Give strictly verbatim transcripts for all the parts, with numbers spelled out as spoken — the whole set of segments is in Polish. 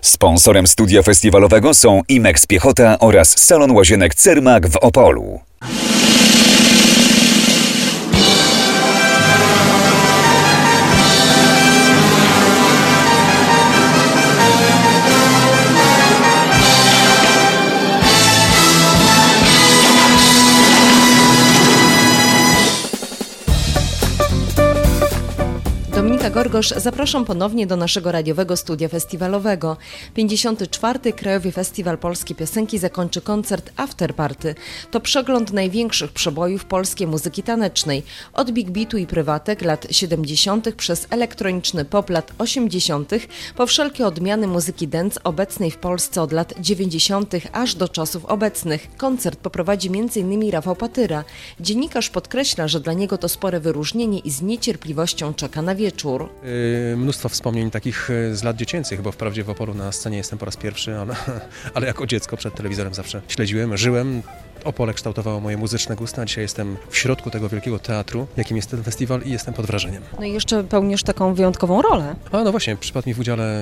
Sponsorem studia festiwalowego są Imex Piechota oraz Salon Łazienek Cermak w Opolu. Dominika Gorgosz, zapraszam ponownie do naszego radiowego studia festiwalowego. pięćdziesiąty czwarty Krajowy Festiwal Polskiej Piosenki zakończy koncert After Party. To przegląd największych przebojów polskiej muzyki tanecznej. Od big beatu i prywatek lat siedemdziesiątych przez elektroniczny pop lat osiemdziesiątych po wszelkie odmiany muzyki dance obecnej w Polsce od lat dziewięćdziesiątych aż do czasów obecnych. Koncert poprowadzi między innymi Rafał Patyra. Dziennikarz podkreśla, że dla niego to spore wyróżnienie i z niecierpliwością czeka na wieczór. Yy, mnóstwo wspomnień takich z lat dziecięcych, bo wprawdzie w Opolu na scenie jestem po raz pierwszy, ale, ale jako dziecko przed telewizorem zawsze śledziłem, żyłem. Opole kształtowało moje muzyczne gusta, dzisiaj jestem w środku tego wielkiego teatru, jakim jest ten festiwal i jestem pod wrażeniem. No i jeszcze pełnisz taką wyjątkową rolę. A no właśnie, przypadł mi w udziale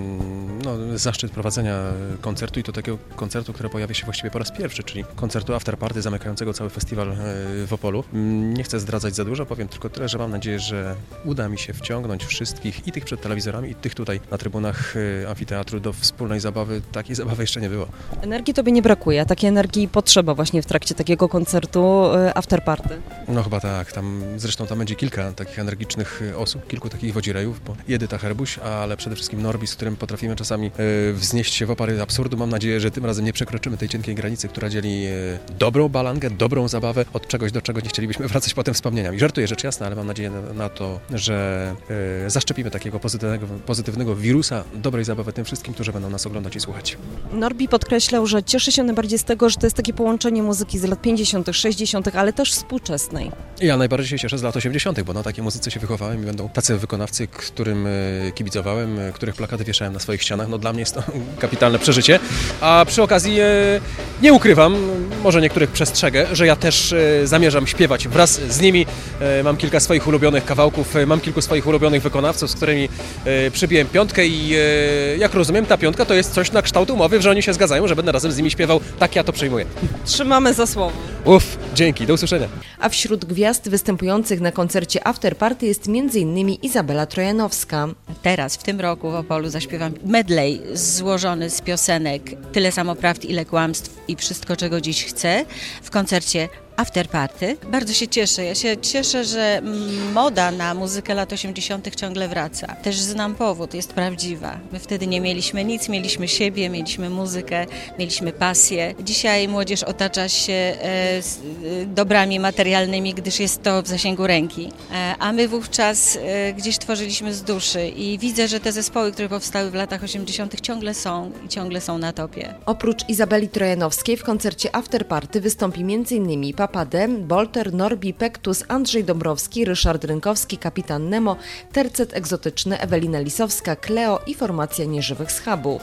no, zaszczyt prowadzenia koncertu i to takiego koncertu, który pojawia się właściwie po raz pierwszy, czyli koncertu After Party zamykającego cały festiwal w Opolu. Nie chcę zdradzać za dużo, powiem tylko tyle, że mam nadzieję, że uda mi się wciągnąć wszystkich, i tych przed telewizorami, i tych tutaj na trybunach amfiteatru do wspólnej zabawy. Takiej zabawy jeszcze nie było. Energii tobie nie brakuje, a takiej energii potrzeba właśnie w trakcie takiego koncertu After Party. No chyba tak, tam zresztą tam będzie kilka takich energicznych osób, kilku takich wodzirejów, bo Edyta Herbuś, ale przede wszystkim Norbi, z którym potrafimy czasami e, wznieść się w opary absurdu. Mam nadzieję, że tym razem nie przekroczymy tej cienkiej granicy, która dzieli e, dobrą balangę, dobrą zabawę od czegoś, do czego nie chcielibyśmy wracać potem wspomnieniami. Żartuję, rzecz jasna, ale mam nadzieję na, na to, że e, zaszczepimy takiego pozytywnego, pozytywnego wirusa dobrej zabawy tym wszystkim, którzy będą nas oglądać i słuchać. Norbi podkreślał, że cieszy się najbardziej z tego, że to jest takie połączenie muzyki z lat pięćdziesiątych, sześćdziesiątych, ale też współczesnej. Ja najbardziej się cieszę z lat osiemdziesiątych, bo na takiej muzyce się wychowałem i będą tacy wykonawcy, którym kibicowałem, których plakaty wieszałem na swoich ścianach. No dla mnie jest to kapitalne przeżycie. A przy okazji nie ukrywam, może niektórych przestrzegę, że ja też zamierzam śpiewać wraz z nimi. Mam kilka swoich ulubionych kawałków, mam kilku swoich ulubionych wykonawców, z którymi przybiłem piątkę i jak rozumiem, ta piątka to jest coś na kształt umowy, że oni się zgadzają, że będę razem z nimi śpiewał. Tak ja to przyjmuję. Trzymamy za słowo. Uff, dzięki, do usłyszenia. A wśród gwiazd występujących na koncercie After Party jest między innymi Izabela Trojanowska. Teraz, w tym roku w Opolu zaśpiewam medley złożony z piosenek Tyle samo prawd, ile kłamstw i Wszystko, czego dziś chcę w koncercie After Party. Bardzo się cieszę. Ja się cieszę, że moda na muzykę lat osiemdziesiątych ciągle wraca. Też znam powód, jest prawdziwa. My wtedy nie mieliśmy nic, mieliśmy siebie, mieliśmy muzykę, mieliśmy pasję. Dzisiaj młodzież otacza się e, z, e, dobrami materialnymi, gdyż jest to w zasięgu ręki. E, a my wówczas e, gdzieś tworzyliśmy z duszy i widzę, że te zespoły, które powstały w latach osiemdziesiątych ciągle są i ciągle są na topie. Oprócz Izabeli Trojanowskiej w koncercie After Party wystąpi między innymi Papadem, Bolter, Norbi, Pektus, Andrzej Dąbrowski, Ryszard Rynkowski, Kapitan Nemo, Tercet Egzotyczny, Ewelina Lisowska, Kleo i formacja Nieżywych Schabów.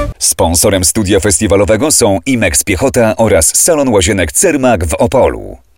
Sponsorem studia festiwalowego są Imex Piechota oraz Salon Łazienek Cermak w Opolu.